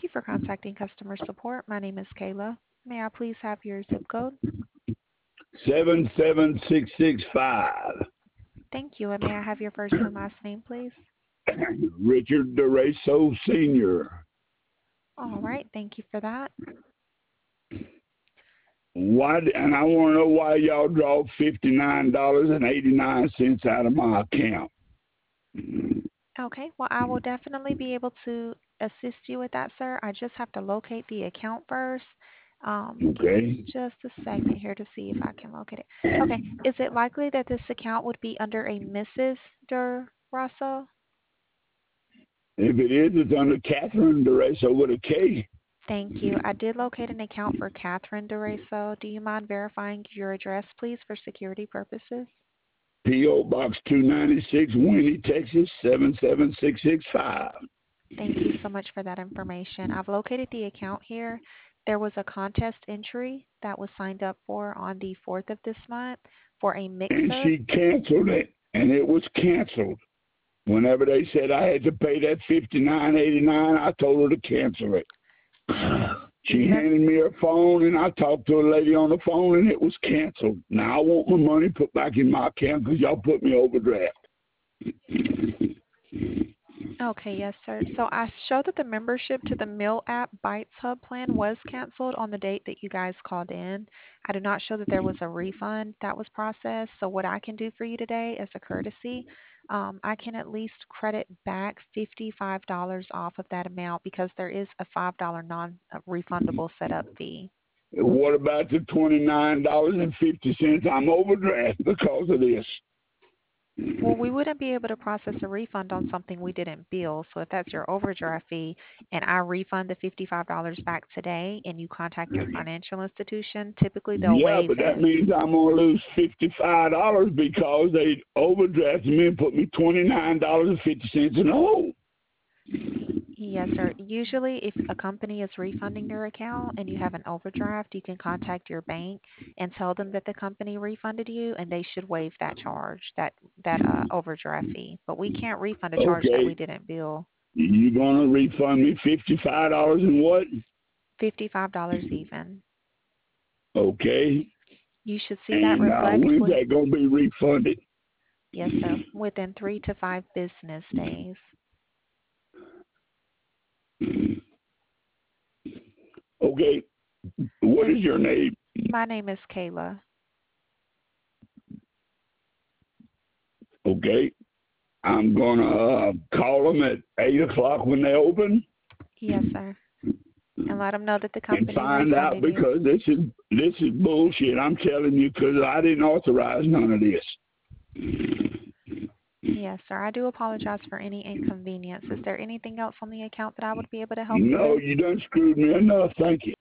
you for contacting customer support. My name is Kayla. May I please have your zip code? 77665. Thank you. And may I have your first and last name, please? Richard DeRaso Sr. All right. Thank you for that. Why? And I want to know why y'all draw $59.89 out of my account. Okay. Well, I will definitely be able to assist you with that, sir. I just have to locate the account first. Give me Okay. just a second here to see if I can locate it. Okay. Is it likely that this account would be under a Mrs. DeRaso? If it is, it's under Catherine DeRaso with a K. Thank you. I did locate an account for Catherine DeRaso. Do you mind verifying your address, please, for security purposes? P.O. Box 296, Winnie, Texas, 77665. Thank you so much for that information. I've located the account here. There was a contest entry that was signed up for on the 4th of this month for a And mix-up. she canceled it, and it was canceled. Whenever they said I had to pay that $59.89, I told her to cancel it. She handed me her phone, and I talked to a lady on the phone, and it was canceled. Now I want my money put back in my account because y'all put me overdraft. Okay, yes, sir. So I show that the membership to the Meal App Bites Hub plan was canceled on the date that you guys called in. I do not show that there was a refund that was processed. So what I can do for you today as a courtesy, I can at least credit back $55 off of that amount because there is a $5 non-refundable setup fee. What about the $29.50 I'm overdraft because of this? Well, we wouldn't be able to process a refund on something we didn't bill. So if that's your overdraft fee and I refund the $55 back today and you contact your financial institution, typically they'll Yeah, waive but that it. means I'm going to lose $55 because they overdrafted me and put me $29.50 in the hole. Yes, sir. Usually if a company is refunding your account and you have an overdraft, you can contact your bank and tell them that the company refunded you and they should waive that charge, that overdraft fee. But we can't refund a charge that we Okay. didn't bill. You're going to refund me $55 and what? $55 even. Okay. You should see that And reflect when's with, that going to be refunded? yes, sir, within 3 to 5 business days. Okay. What is your name? My name is Kayla. Okay. I'm going to call them at 8 o'clock when they open Yes, sir. And let them know that the and company find out refunded you. because this is bullshit. I'm telling you because I didn't authorize none of this. Yes, sir. I do apologize for any inconvenience. Is there anything else on the account that I would be able to help you No, with? you done screwed me enough. Thank you.